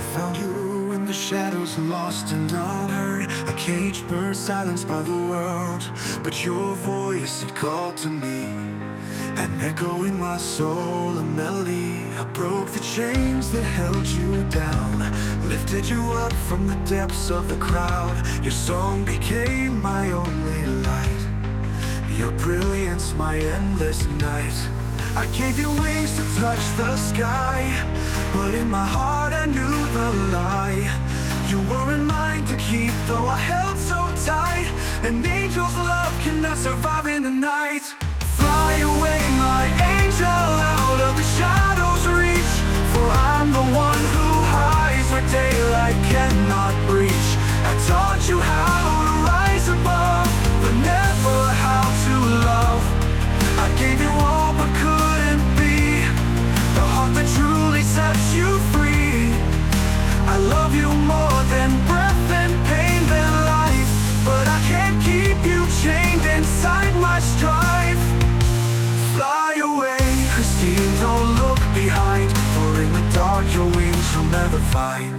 found you in the shadows, lost and unheard, a caged bird silenced by the world. But your voice, it called to me, an echo in my soul, a melody. I broke the chains that held you down, lifted you up from the depths of the crowd. Your song became my only light, your brilliance my endless night. I gave you wings to touch the sky, but in my heart I knew the lie. You weren't mine to keep, though I held so tight. An angel's love cannot survive in the night. Fly away, my angel, out of the shadows reach, for I'm the one who hides where daylight cannot reach. I taught you how to rise above, but never how to love. I gave you all but couldn't be the heart that truly sets you free. I love you more than breath and pain than life, but I can't keep you chained inside my strife. Fly away, Christine, don't look behind, for in the dark your wings will never find.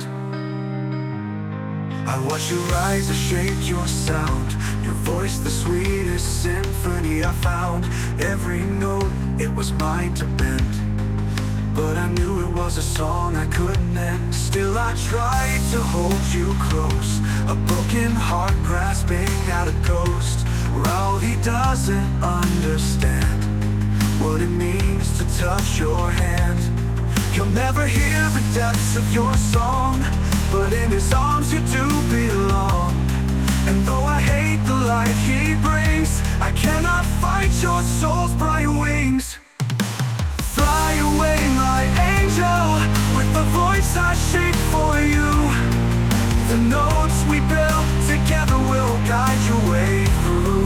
I watch you rise to shake your sound, your voice the sweetest symphony I found. Every note, it was mine to bend, but I knew it was a song I couldn't end. Still I tried to hold you close, a broken heart grasping at a ghost. Reality doesn't understand what it means to touch your hand. You'll never hear the depths of your song, but in his arms you do belong. And though I hate the light he brings, I cannot fight your soul's bright wings. Fly away, my angel, with the voice I shape for you. The notes we build together will guide your way through.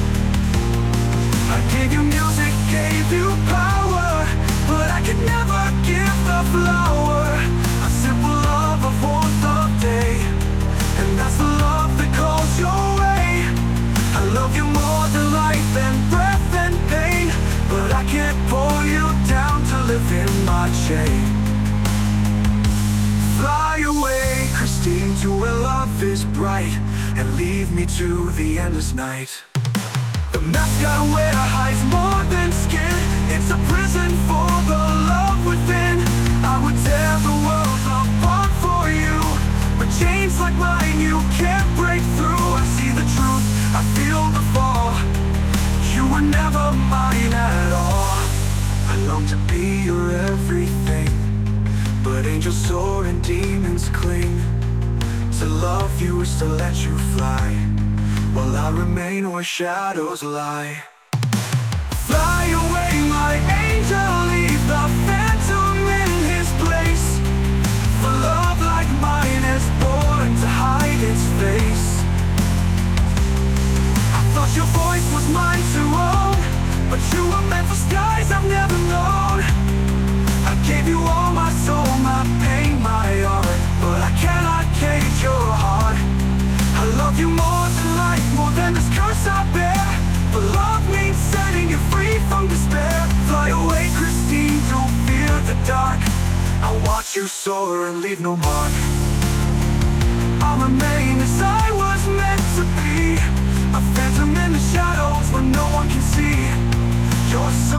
I gave you music, gave you power, but I could never give the flower. A simple love, a warmth of day, and that's the love that calls your way. I love you more than life and breath and pain, but I can't pour you down to live in my shade. Fly away, Christine, to where love is bright, and leave me to the endless night. The mask I wear hides more than skin, it's a prison for the love within. I would tear the world apart for you, but chains like mine you can't break through. I see the truth, I feel the fall, you were never mine at all. I long to be your everything, but angels soar and demons cling. To love you is to let you fly, while I remain where shadows lie. Fly away, my angel, leave the phantom in his place. For love like mine is born to hide its face. I thought your voice was mine to own, but you were meant for skies I've never known. I gave you all my soul, my pain, my art, but I cannot cage your heart. I love you more than life, more than this curse I bear, but love means setting you free from despair. Fly away, Christine, don't fear the dark, I'll watch you soar and leave no mark. I'll remain as I was meant to be, a phantom in the shadows where no one can see. You're so